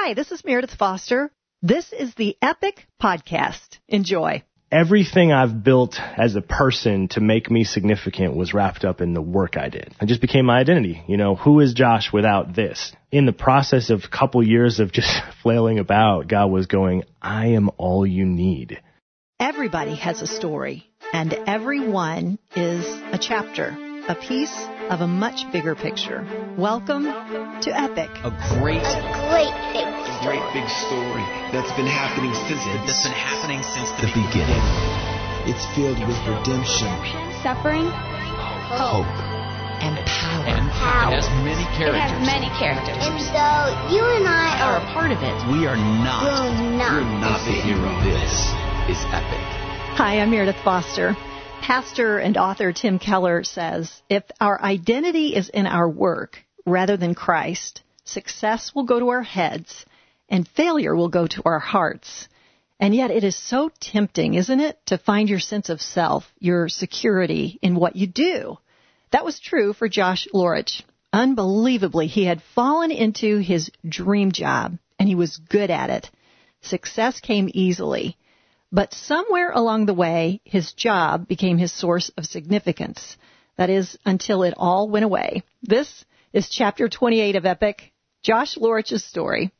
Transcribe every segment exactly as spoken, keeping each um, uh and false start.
Hi, this is Meredith Foster. This is the Epic Podcast. Enjoy. Everything I've built as a person to make me significant was wrapped up in the work I did. It just became my identity. You know, who is Josh without this? In the process of a couple years of just flailing about, God was going, I am all you need. Everybody has a story, and every one is a chapter, a piece of a much bigger picture. Welcome to Epic. A great, a great big A great big story that's been happening since that's been happening since the, the beginning. beginning. It's filled with redemption, suffering, hope, and power. And power. It has many characters. It has many characters. And so you and I are a part of it. We are not. We're not. We're not the hero. This is Epic. Hi, I'm Meredith Foster. Pastor and author Tim Keller says, if our identity is in our work rather than Christ, success will go to our heads and failure will go to our hearts. And yet it is so tempting, isn't it, to find your sense of self, your security in what you do. That was true for Josh Lorich. Unbelievably, he had fallen into his dream job and he was good at it. Success came easily. But somewhere along the way, his job became his source of significance. That is, until it all went away. This is Chapter twenty-eight of Epic, Josh Lorich's story.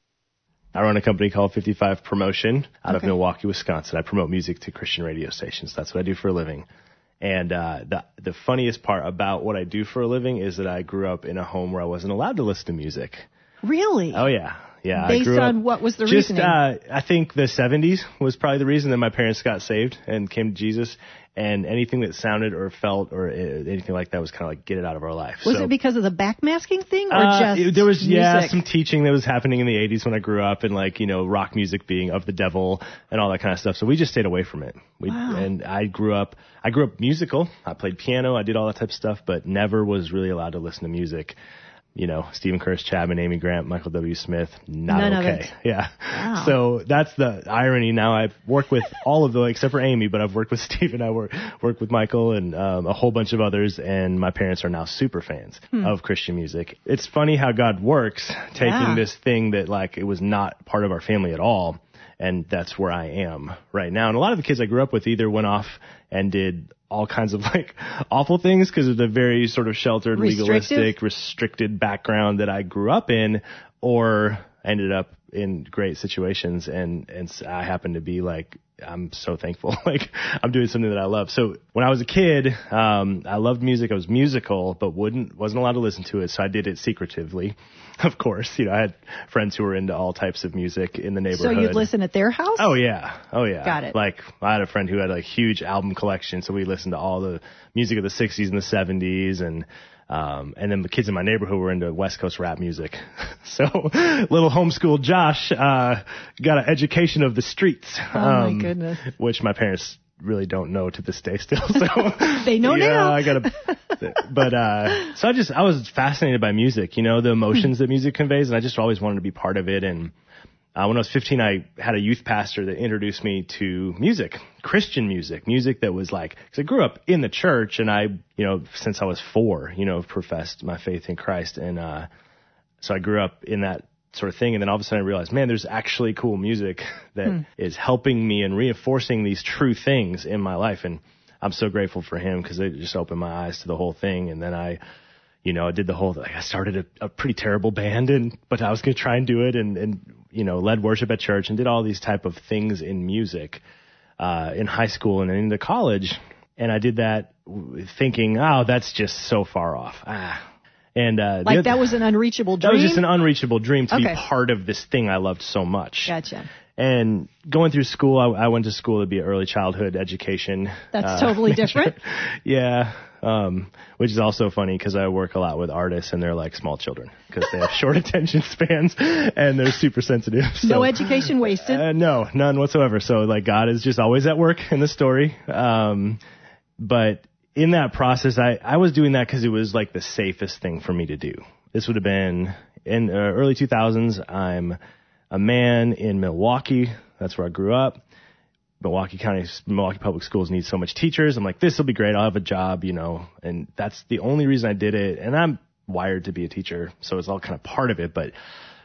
I run a company called fifty-five Promotion out okay. of Milwaukee, Wisconsin. I promote music to Christian radio stations. That's what I do for a living. And uh, the the funniest part about what I do for a living is that I grew up in a home where I wasn't allowed to listen to music. Really? Oh, yeah. Yeah, Based I grew on up, what was the just, reasoning? Uh, I think the seventies was probably the reason that my parents got saved and came to Jesus. And anything that sounded or felt or anything like that was kind of like get it out of our life. Was so, it because of the backmasking thing or uh, just it, there was music? yeah some teaching that was happening in the eighties when I grew up, and like you know rock music being of the devil and all that kind of stuff. So we just stayed away from it. We, wow. And I grew up I grew up musical. I played piano. I did all that type of stuff, but never was really allowed to listen to music. You know, Stephen Curtis Chapman, Amy Grant, Michael W. Smith, not None okay. Of it. Yeah. Wow. So that's the irony. Now I've worked with all of them except for Amy, but I've worked with Stephen. I work worked with Michael and um, a whole bunch of others, and my parents are now super fans hmm. of Christian music. It's funny how God works, taking yeah. this thing that like it was not part of our family at all, and that's where I am right now. And a lot of the kids I grew up with either went off and did all kinds of like awful things because of the very sort of sheltered, Restrictive? legalistic, restricted background that I grew up in, or ended up in great situations. And, and I happen to be like, I'm so thankful. Like I'm doing something that I love. So when I was a kid, um, I loved music. I was musical, but wouldn't, wasn't allowed to listen to it. So I did it secretively. Of course, you know, I had friends who were into all types of music in the neighborhood. So you'd listen at their house? Oh yeah. Oh yeah. Got it. Like I had a friend who had a huge album collection. So we listened to all the music of the sixties and the seventies, and Um, and then the kids in my neighborhood were into West Coast rap music. So little homeschooled Josh, uh, got an education of the streets. Oh um, my goodness. Which my parents really don't know to this day still. So they know yeah, now. I gotta, but, uh, so I just, I was fascinated by music, you know, the emotions that music conveys, and I just always wanted to be part of it. And Uh, when I was fifteen, I had a youth pastor that introduced me to music, Christian music, music that was like, because I grew up in the church, and I, you know, since I was four, you know, professed my faith in Christ. And uh, so I grew up in that sort of thing. And then all of a sudden I realized, man, there's actually cool music that hmm. is helping me and reinforcing these true things in my life. And I'm so grateful for him because it just opened my eyes to the whole thing. And then I, you know, I did the whole, like, I started a, a pretty terrible band, and but I was going to try and do it, and, and, you know, led worship at church and did all these type of things in music, uh, in high school and into college. And I did that thinking, oh, that's just so far off. Ah. And, uh, like other, that was an unreachable dream? That was just an unreachable dream to okay. be part of this thing I loved so much. Gotcha. And going through school, I, I went to school to be early childhood education. That's uh, totally different. Yeah. Um, which is also funny because I work a lot with artists, and they're like small children because they have short attention spans and they're super sensitive. So, no education wasted? Uh, no, none whatsoever. So like God is just always at work in the story. Um, but in that process, I, I was doing that because it was like the safest thing for me to do. This would have been in uh, early two thousands. I'm a man in Milwaukee. That's where I grew up. Milwaukee County, Milwaukee Public Schools need so much teachers. I'm like, this will be great. I'll have a job, you know, and that's the only reason I did it. And I'm wired to be a teacher, so it's all kind of part of it. But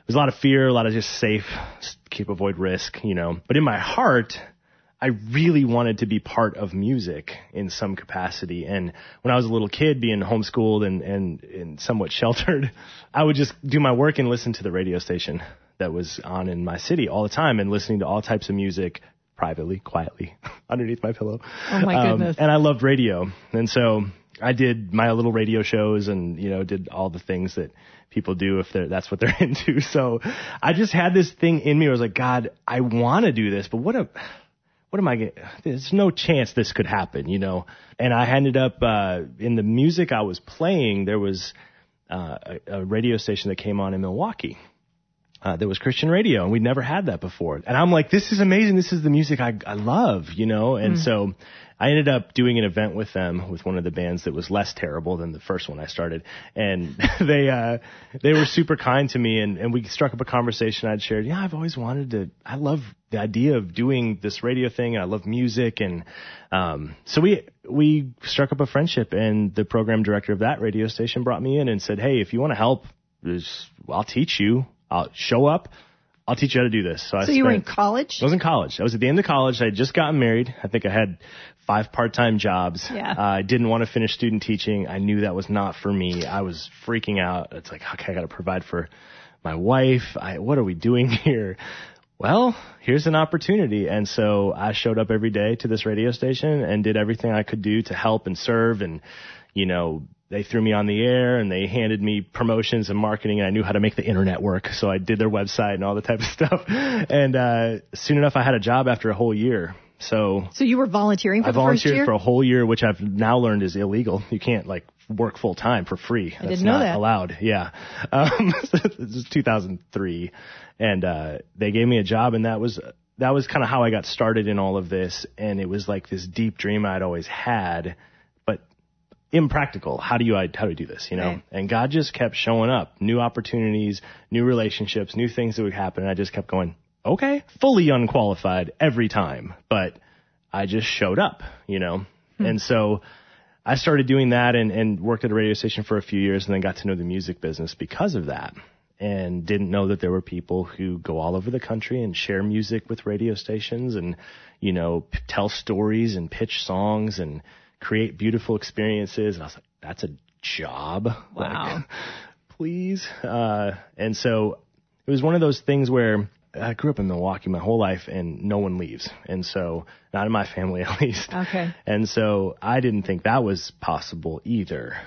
was a lot of fear, a lot of just safe, keep avoid risk, you know. But in my heart, I really wanted to be part of music in some capacity. And when I was a little kid, being homeschooled and, and, and somewhat sheltered, I would just do my work and listen to the radio station that was on in my city all the time and listening to all types of music privately, quietly, underneath my pillow. Oh, my goodness. Um, and I loved radio. And so I did my little radio shows and, you know, did all the things that people do if they're, that's what they're into. So I just had this thing in me where I was like, God, I want to do this, but what a... What am I going to, there's no chance this could happen, you know? And I ended up, uh, in the music I was playing, there was, uh, a, a radio station that came on in Milwaukee. Uh, there was Christian radio, and we'd never had that before. And I'm like, this is amazing. This is the music I, I love, you know? And mm. so I ended up doing an event with them, with one of the bands that was less terrible than the first one I started. And they, uh, they were super kind to me, and, and we struck up a conversation I'd shared. Yeah, I've always wanted to, I love the idea of doing this radio thing, and I love music. And, um, so we, we struck up a friendship, and the program director of that radio station brought me in and said, hey, if you want to help, there's, I'll teach you. I'll show up. I'll teach you how to do this. So, I so spent, you were in college? I was in college. I was at the end of college. I had just gotten married. I think I had five part-time jobs. Yeah. Uh, I didn't want to finish student teaching. I knew that was not for me. I was freaking out. It's like, okay, I got to provide for my wife. I, what are we doing here? Well, here's an opportunity. And so I showed up every day to this radio station and did everything I could do to help and serve. And, you know, they threw me on the air, and they handed me promotions and marketing, and I knew how to make the internet work. So I did their website and all the type of stuff. And uh soon enough, I had a job after a whole year. So So you were volunteering for I the first year? volunteered for a whole year, which I've now learned is illegal. You can't, like, work full time for free. I That's didn't know not that. allowed. Yeah. Um, this is two thousand three. And uh they gave me a job, and that was that was kind of how I got started in all of this. And it was like this deep dream I'd always had, but impractical. How do you, how do I do this, you know? Right. And God just kept showing up, new opportunities, new relationships, new things that would happen. And I just kept going, okay, fully unqualified every time, but I just showed up, you know? Hmm. And so I started doing that and, and worked at a radio station for a few years, and then got to know the music business because of that. And didn't know that there were people who go all over the country and share music with radio stations and, you know, p- tell stories and pitch songs and create beautiful experiences. And I was like, that's a job. Wow. Like, please. Uh, and so it was one of those things where I grew up in Milwaukee my whole life, and no one leaves. And so, not in my family at least. Okay. And so I didn't think that was possible either.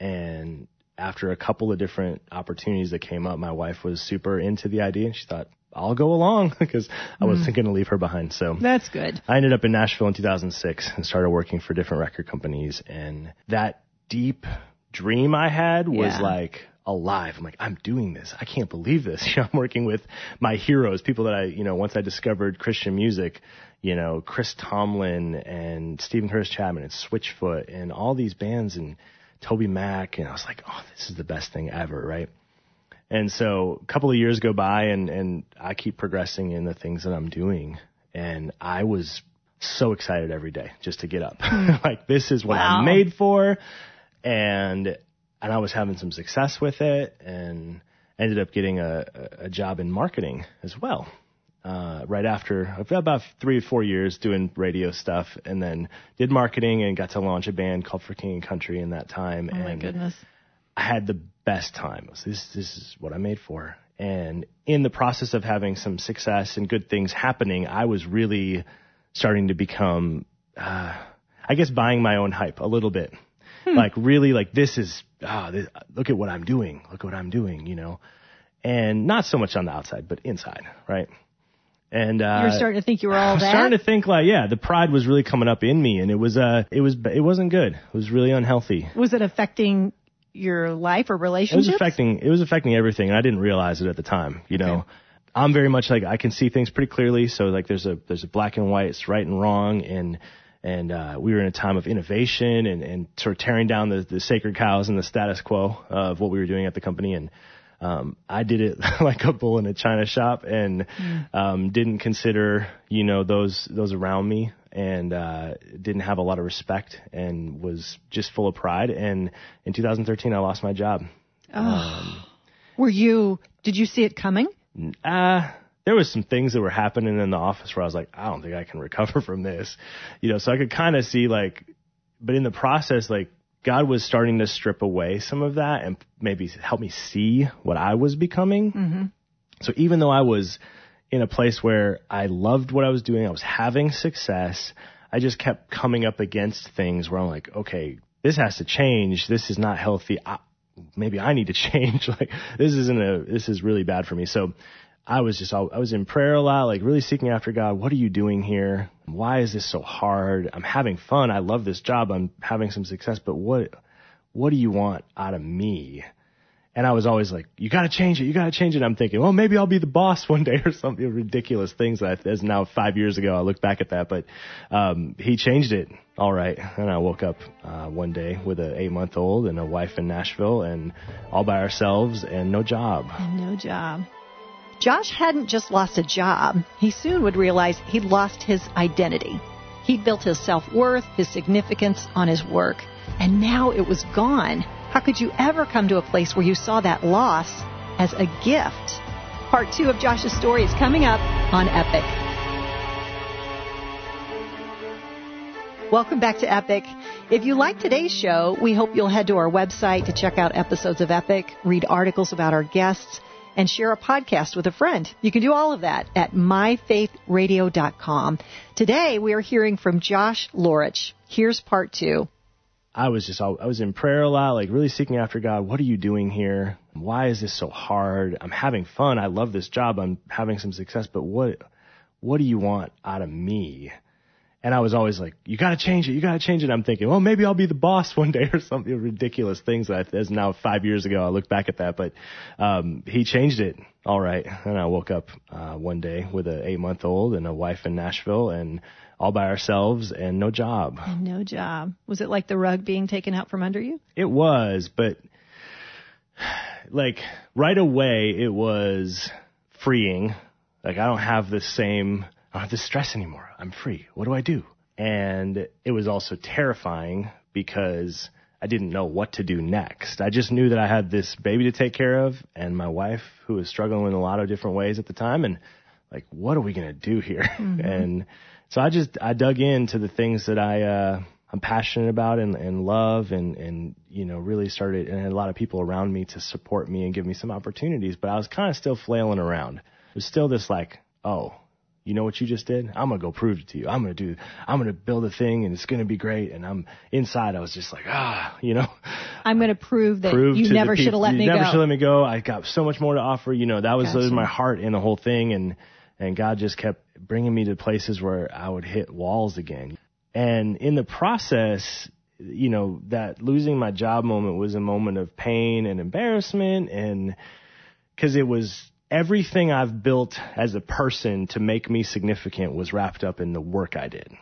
And after a couple of different opportunities that came up, my wife was super into the idea, and she thought, I'll go along, because I wasn't mm. going to leave her behind. So that's good. I ended up in Nashville in two thousand six and started working for different record companies. And that deep dream I had was yeah. like alive. I'm like, I'm doing this. I can't believe this. You know, I'm working with my heroes, people that I, you know, once I discovered Christian music, you know, Chris Tomlin and Stephen Curtis Chapman and Switchfoot and all these bands and Toby Mac. And I was like, oh, this is the best thing ever, right? And so a couple of years go by, and, and I keep progressing in the things that I'm doing. And I was so excited every day just to get up. Like, this is what wow. I'm made for. And and I was having some success with it, and ended up getting a, a job in marketing as well. Uh, right after about three or four years doing radio stuff, and then did marketing and got to launch a band called For King and Country in that time. Oh, and my goodness. I had the best time. This, this is what I'm made for. And in the process of having some success and good things happening, I was really starting to become, uh, I guess, buying my own hype a little bit. Hmm. Like, really, like, this is, ah, this, look at what I'm doing. Look at what I'm doing, you know. And not so much on the outside, but inside, right? And uh, you were starting to think you were all that? Starting to think, like, yeah, the pride was really coming up in me, and it was, uh, it was, it wasn't good. It was really unhealthy. Was it affecting your life or relationships? It was affecting, it was affecting everything, and I didn't realize it at the time, you know. Okay. I'm very much like, I can see things pretty clearly, so like there's a, there's a black and white, it's right and wrong, and, and, uh, we were in a time of innovation and, and sort of tearing down the, the sacred cows and the status quo of what we were doing at the company, and, um, I did it like a bull in a china shop, and, mm. um, didn't consider, you know, those, those around me, and uh didn't have a lot of respect, and was just full of pride. And in two thousand thirteen, I lost my job. Oh. Um, Were you, did you see it coming? Uh, there was some things that were happening in the office where I was like, I don't think I can recover from this. You know, so I could kind of see like, but in the process, like God was starting to strip away some of that and maybe help me see what I was becoming. Mm-hmm. So even though I was in a place where I loved what I was doing, I was having success, I just kept coming up against things where I'm like, okay, this has to change. This is not healthy. I, maybe I need to change. Like this isn't a, this is really bad for me. So I was just, I was in prayer a lot, like really seeking after God. What are you doing here? Why is this so hard? I'm having fun. I love this job. I'm having some success, but what, what do you want out of me? And I was always like, you got to change it. You got to change it. I'm thinking, well, maybe I'll be the boss one day or something. Ridiculous things that as now five years ago, I look back at that, but, um, he changed it. All right. And I woke up, uh, one day with an eight month old and a wife in Nashville and all by ourselves and no job. And no job. Josh hadn't just lost a job. He soon would realize he'd lost his identity. He'd built his self-worth, his significance on his work, and now it was gone. How could you ever come to a place where you saw that loss as a gift? Part two of Josh's story is coming up on Epic. Welcome back to Epic. If you like today's show, we hope you'll head to our website to check out episodes of Epic, read articles about our guests, and share a podcast with a friend. You can do all of that at my faith radio dot com. Today, we are hearing from Josh Lorich. Here's part two. I was just, I was in prayer a lot, like really seeking after God. What are you doing here? Why is this so hard? I'm having fun. I love this job. I'm having some success, but what, what do you want out of me? And I was always like, you got to change it. You got to change it. I'm thinking, well, maybe I'll be the boss one day or something. Ridiculous things that as now five years ago, I look back at that, but, um, he changed it. All right. And I woke up, uh, one day with an eight month old and a wife in Nashville and all by ourselves and no job. And no job. Was it like the rug being taken out from under you? It was, but like right away it was freeing. Like I don't have the same, I don't have the stress anymore. I'm free. What do I do? And it was also terrifying because I didn't know what to do next. I just knew that I had this baby to take care of and my wife who was struggling in a lot of different ways at the time. And like, what are we going to do here? Mm-hmm. And so I just, I dug into the things that I, uh, I'm passionate about and, and love and, and, you know, really started, and I had a lot of people around me to support me and give me some opportunities, but I was kind of still flailing around. It was still this like, oh, you know what you just did? I'm going to go prove it to you. I'm going to do, I'm going to build a thing and it's going to be great. And I'm inside. I was just like, ah, you know, I'm going to prove that prove you never should have let me go. You never go. should let me go. I got so much more to offer. You know, that was, Gotcha. that was my heart in the whole thing. And, and God just kept bringing me to places where I would hit walls again. And in the process, you know, that losing my job moment was a moment of pain and embarrassment. And because it was, everything I've built as a person to make me significant was wrapped up in the work I did.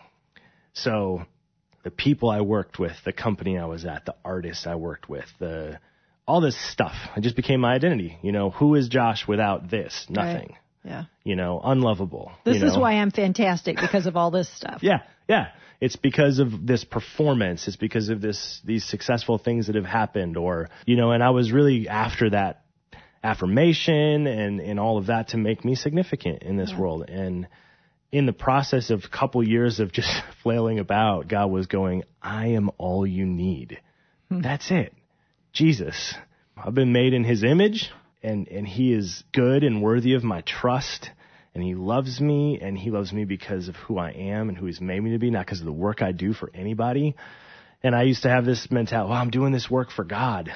So the people I worked with, the company I was at, the artists I worked with, the all this stuff, it just became my identity. You know, who is Josh without this? Nothing. Right. Yeah. You know, unlovable. This you know? is why I'm fantastic, because of all this stuff. Yeah, yeah. It's because of this performance. It's because of this these successful things that have happened, or you know. And I was really after that affirmation and, and all of that to make me significant in this yeah. world. And in the process of a couple years of just flailing about, God was going, I am all you need. Hmm. That's it. Jesus. I've been made in his image, and, and he is good and worthy of my trust. And he loves me, and he loves me because of who I am and who he's made me to be, not because of the work I do for anybody. And I used to have this mentality, well, I'm doing this work for God.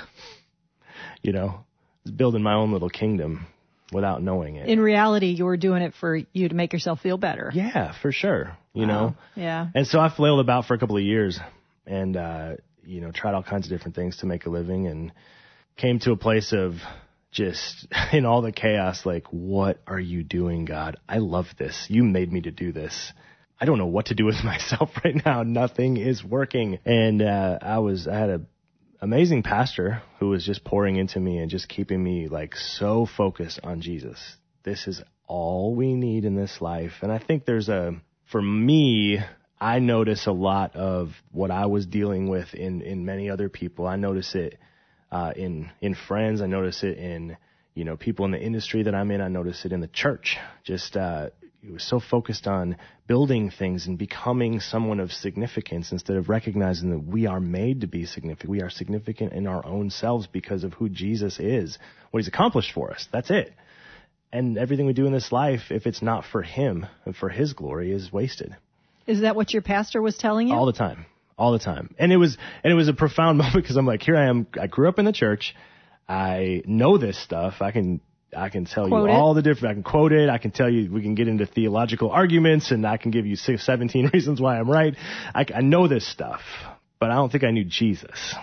You know, building my own little kingdom without knowing it. In reality, you were doing it for you to make yourself feel better. Yeah, for sure. You wow. know? Yeah. And so I flailed about for a couple of years and, uh, you know, tried all kinds of different things to make a living and came to a place of just in all the chaos, like, what are you doing, God? I love this. You made me to do this. I don't know what to do with myself right now. Nothing is working. And, uh, I was, I had a, amazing pastor who was just pouring into me and just keeping me like so focused on Jesus. This is all we need in this life. And I think there's a, for me, I notice a lot of what I was dealing with in, in many other people. I notice it uh, in, in friends. I notice it in, you know, people in the industry that I'm in, I notice it in the church. Just, uh, it was so focused on building things and becoming someone of significance instead of recognizing that we are made to be significant. We are significant in our own selves because of who Jesus is, what he's accomplished for us. That's it. And everything we do in this life, if it's not for him and for his glory, is wasted. Is that what your pastor was telling you? All the time. All the time. And it was, and it was a profound moment because I'm like, here I am. I grew up in the church. I know this stuff. I can, I can tell Quote you it. all the different, I can quote it. I can tell you, we can get into theological arguments and I can give you six, seventeen reasons why I'm right. I, I know this stuff, but I don't think I knew Jesus.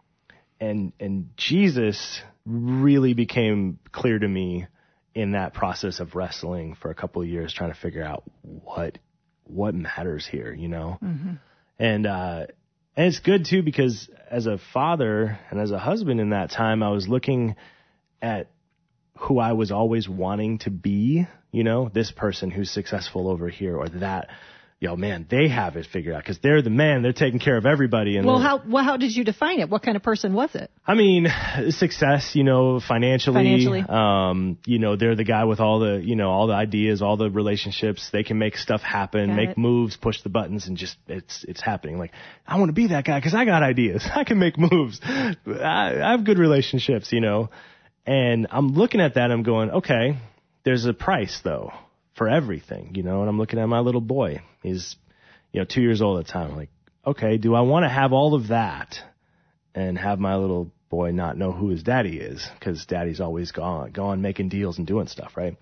And, and Jesus really became clear to me in that process of wrestling for a couple of years, trying to figure out what, what matters here, you know? Mm-hmm. And, uh, and it's good too, because as a father and as a husband in that time, I was looking at who I was always wanting to be, you know, this person who's successful over here or that, yo, man, they have it figured out because they're the man. They're taking care of everybody. And well, how well, how did you define it? What kind of person was it? I mean, success, you know, financially, Financially. um, you know, they're the guy with all the, you know, all the ideas, all the relationships. They can make stuff happen, Got make it. moves, push the buttons, and just it's it's happening. Like, I want to be that guy because I got ideas. I can make moves. I, I have good relationships, you know. And I'm looking at that. And I'm going, okay, there's a price though for everything, you know. And I'm looking at my little boy. He's, you know, two years old at the time. I'm like, okay, do I want to have all of that and have my little boy not know who his daddy is because daddy's always gone, gone making deals and doing stuff, right?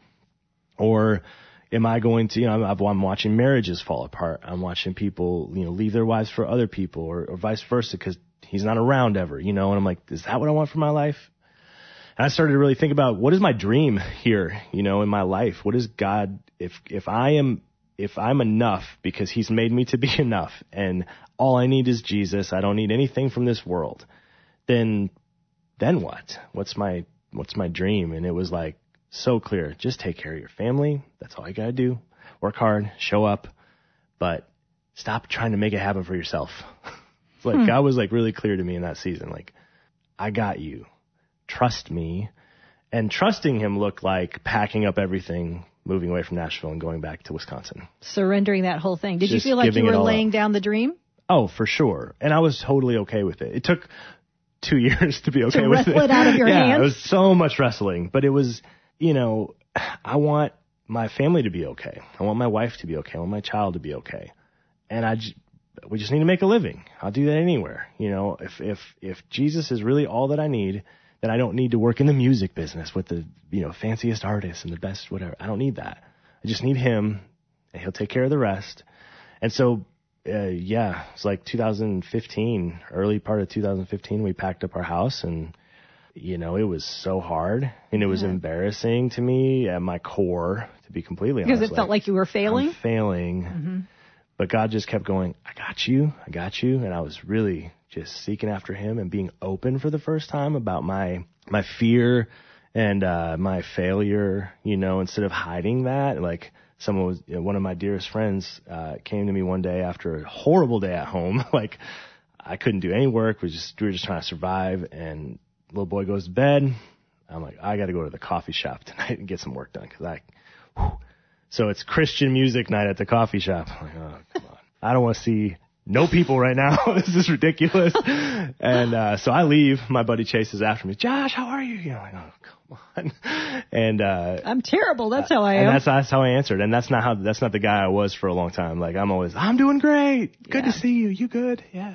Or am I going to, you know, I'm, I'm watching marriages fall apart. I'm watching people, you know, leave their wives for other people or, or vice versa because he's not around ever, you know. And I'm like, is that what I want for my life? And I started to really think about what is my dream here, you know, in my life? What is God, if, if I am, if I'm enough because he's made me to be enough and all I need is Jesus, I don't need anything from this world, then, then what? What's my, what's my dream? And it was like so clear. Just take care of your family. That's all you gotta do. Work hard, show up, but stop trying to make it happen for yourself. It's like hmm. God was like really clear to me in that season. Like, I got you. Trust me. And trusting him looked like packing up everything, moving away from Nashville and going back to Wisconsin. Surrendering that whole thing. Did Just you feel like you giving it were all laying up. down the dream? Oh, for sure. And I was totally okay with it. It took two years to be okay To with wrestle it. it out of your yeah, hands? It was so much wrestling. But it was, you know, I want my family to be okay. I want my wife to be okay. I want my child to be okay. And I j- we just need to make a living. I'll do that anywhere. You know, if, if, if Jesus is really all that I need, then I don't need to work in the music business with the, you know, fanciest artists and the best whatever. I don't need that. I just need him and he'll take care of the rest. And so, uh, yeah, it's like two thousand fifteen, early part of two thousand fifteen, we packed up our house and, you know, it was so hard and it was Yeah. embarrassing to me at my core, to be completely honest. Because it felt like you were failing? I'm failing. Mm-hmm. But God just kept going, I got you, I got you. And I was really just seeking after him and being open for the first time about my, my fear and, uh, my failure, you know, instead of hiding that. Like someone was, you know, one of my dearest friends, uh, came to me one day after a horrible day at home. Like I couldn't do any work. We just, we were just trying to survive. And little boy goes to bed. I'm like, I got to go to the coffee shop tonight and get some work done. Cause I, whew. So it's Christian music night at the coffee shop. I'm like, oh, come on. I don't want to see no people right now. This is ridiculous. And uh, so I leave. My buddy Chase is after me. Josh, how are you? You know, like, oh, come on. And uh, I'm terrible. That's how I and am. that's that's how I answered. And that's not how that's not the guy I was for a long time. Like I'm always, I'm doing great. Good Yeah. to see you. You good? Yeah.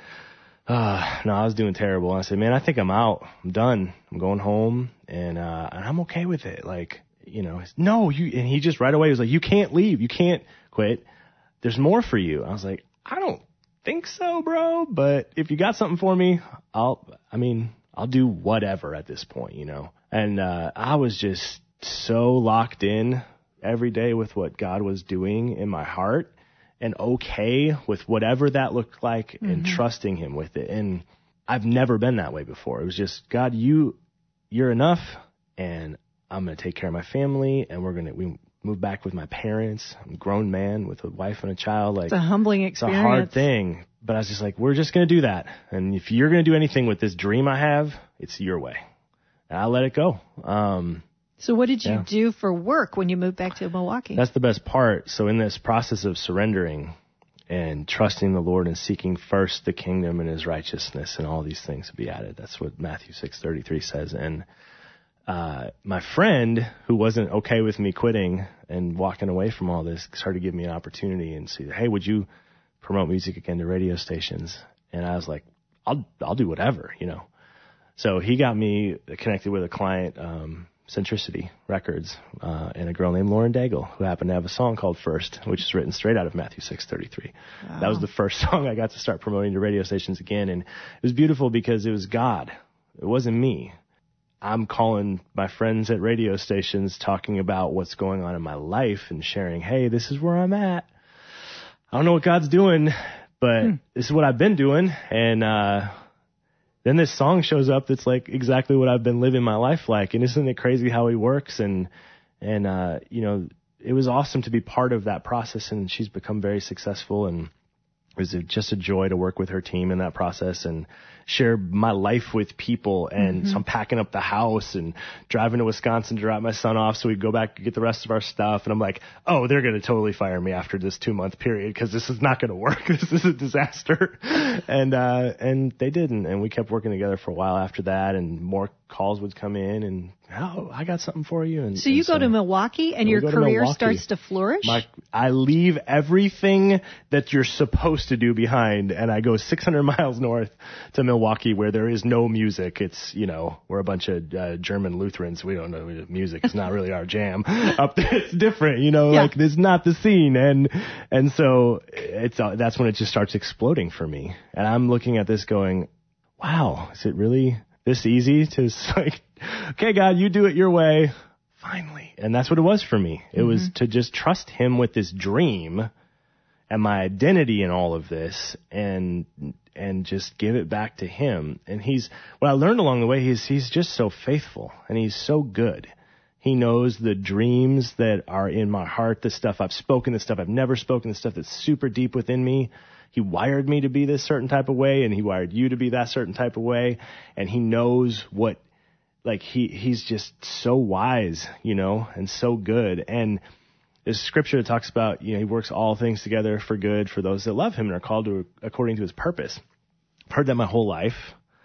Uh, no, I was doing terrible. And I said, man, I think I'm out. I'm done. I'm going home, and uh, and I'm okay with it. Like. You know, no, you, and he just right away was like, you can't leave. You can't quit. There's more for you. I was like, I don't think so, bro. But if you got something for me, I'll, I mean, I'll do whatever at this point, you know? And, uh, I was just so locked in every day with what God was doing in my heart and okay with whatever that looked like mm-hmm. and trusting him with it. And I've never been that way before. It was just, God, you, you're enough. And I'm going to take care of my family, and we're going to, we move back with my parents. I'm a grown man with a wife and a child. Like, it's a humbling experience. It's a hard thing, but I was just like, we're just going to do that. And if you're going to do anything with this dream I have, it's your way. I let it go. Um, so what did you yeah. do for work when you moved back to Milwaukee? That's the best part. So in this process of surrendering and trusting the Lord and seeking first the kingdom and his righteousness, and all these things will be added. That's what Matthew six thirty-three says. And uh, my friend, who wasn't okay with me quitting and walking away from all this, started giving me an opportunity and said, hey, would you promote music again to radio stations? And I was like, I'll I'll do whatever, you know. So he got me connected with a client, um, Centricity Records, uh, and a girl named Lauren Daigle, who happened to have a song called First, which is written straight out of Matthew six thirty-three. Wow. That was the first song I got to start promoting to radio stations again. And it was beautiful because it was God. It wasn't me. I'm calling my friends at radio stations, talking about what's going on in my life and sharing, hey, this is where I'm at. I don't know what God's doing, but hmm. this is what I've been doing. And, uh, then this song shows up that's like exactly what I've been living my life like. And isn't it crazy how he works? And, and, uh, you know, it was awesome to be part of that process, and she's become very successful, and it was just a joy to work with her team in that process and share my life with people. And mm-hmm. so I'm packing up the house and driving to Wisconsin to drop my son off so we go back and get the rest of our stuff. And I'm like, oh, they're going to totally fire me after this two month period because this is not going to work. This is a disaster. and, uh, and they didn't. And we kept working together for a while after that, and more calls would come in, and oh, I got something for you. And so you and go so, to Milwaukee and your career Milwaukee. starts to flourish? My, I leave everything that you're supposed to do behind, and I go six hundred miles north to Milwaukee, where there is no music. It's, you know, we're a bunch of uh, German Lutherans. We don't know music. It's not really our jam. Up there, it's different, you know, yeah. like it's not the scene. And, and so it's, uh, that's when it just starts exploding for me. And I'm looking at this going, wow, is it really this easy to like, okay, God, you do it your way. Finally. And that's what it was for me. It mm-hmm. was to just trust him with this dream and my identity in all of this, and, and just give it back to him. And he's, what I learned along the way, he's, he's just so faithful, and he's so good. He knows the dreams that are in my heart, the stuff I've spoken, the stuff I've never spoken, the stuff that's super deep within me. He wired me to be this certain type of way, and he wired you to be that certain type of way. And he knows what, like, he, he's just so wise, you know, and so good. And there's scripture that talks about, you know, he works all things together for good for those that love him and are called to according to his purpose. I've heard that my whole life.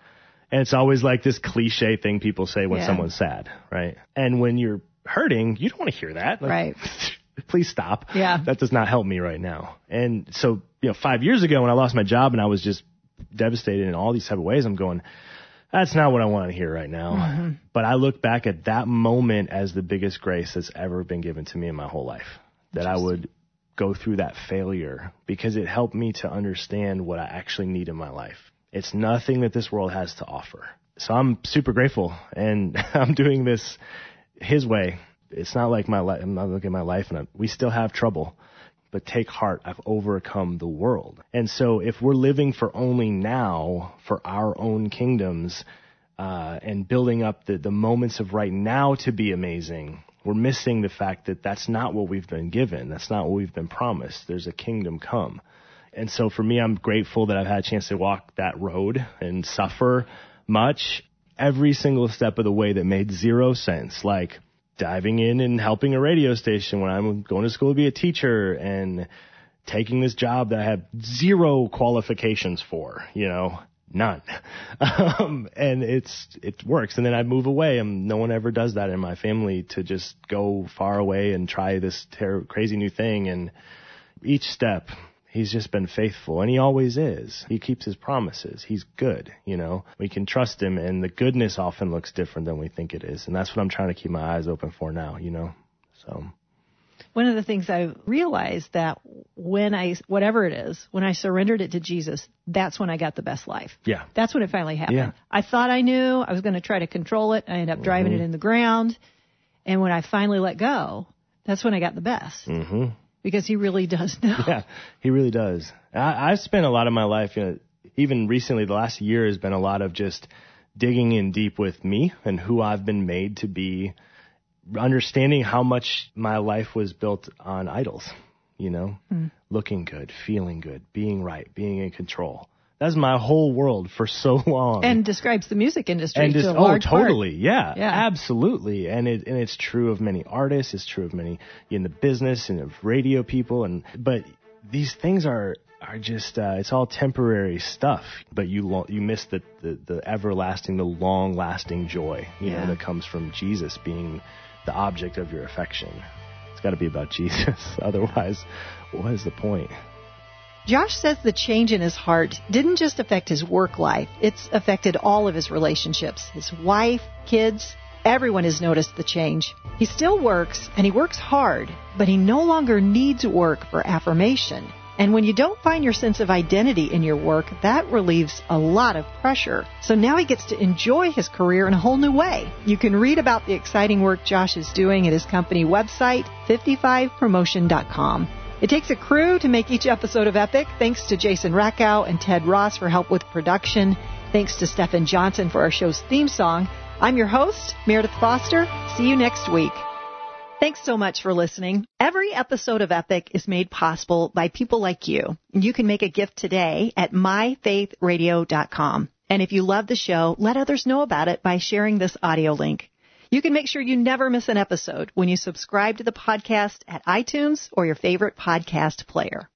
And it's always like this cliche thing people say when yeah. someone's sad, right? And when you're hurting, you don't want to hear that. Like, right. Please stop. Yeah. That does not help me right now. And so, you know, five years ago when I lost my job and I was just devastated in all these type of ways, I'm going, that's not what I want to hear right now. Mm-hmm. But I look back at that moment as the biggest grace that's ever been given to me in my whole life, that I would go through that failure, because it helped me to understand what I actually need in my life. It's nothing that this world has to offer. So I'm super grateful, and I'm doing this his way. It's not like my life. I'm not looking at my life, and I, we still have trouble. But take heart, I've overcome the world. And so if we're living for only now, for our own kingdoms, uh, and building up the, the moments of right now to be amazing, we're missing the fact that that's not what we've been given. That's not what we've been promised. There's a kingdom come. And so for me, I'm grateful that I've had a chance to walk that road and suffer much every single step of the way that made zero sense. Like, diving in and helping a radio station when I'm going to school to be a teacher, and taking this job that I have zero qualifications for, you know, none. Um, and it's, it works. And then I move away, and no one ever does that in my family, to just go far away and try this ter- crazy new thing. And each step, he's just been faithful, and he always is. He keeps his promises. He's good, you know. We can trust him, and the goodness often looks different than we think it is. And that's what I'm trying to keep my eyes open for now, you know. So one of the things I realized that when I, whatever it is, when I surrendered it to Jesus, that's when I got the best life. Yeah. That's when it finally happened. Yeah. I thought I knew. I was going to try to control it. I ended up driving mm-hmm. it in the ground. And when I finally let go, that's when I got the best. Mm-hmm. Because he really does know. Yeah, he really does. I, I've spent a lot of my life, you know, even recently, the last year has been a lot of just digging in deep with me and who I've been made to be, understanding how much my life was built on idols, you know, mm. looking good, feeling good, being right, being in control, That's my whole world for so long. And describes the music industry and just, to a oh, large totally, part. yeah, Yeah. absolutely. And it and it's true of many artists. It's true of many in the business and of radio people. And but these things are are just uh, it's all temporary stuff. But you lo- you miss the, the the everlasting, the long lasting joy, you Yeah. know, that comes from Jesus being the object of your affection. It's got to be about Jesus. Otherwise, what is the point? Josh says the change in his heart didn't just affect his work life. It's affected all of his relationships. His wife, kids, everyone has noticed the change. He still works, and he works hard, but he no longer needs work for affirmation. And when you don't find your sense of identity in your work, that relieves a lot of pressure. So now he gets to enjoy his career in a whole new way. You can read about the exciting work Josh is doing at his company website, fifty-five promotion dot com. It takes a crew to make each episode of Epic. Thanks to Jason Rackow and Ted Ross for help with production. Thanks to Stephen Johnson for our show's theme song. I'm your host, Meredith Foster. See you next week. Thanks so much for listening. Every episode of Epic is made possible by people like you. You can make a gift today at my faith radio dot com. And if you love the show, let others know about it by sharing this audio link. You can make sure you never miss an episode when you subscribe to the podcast at iTunes or your favorite podcast player.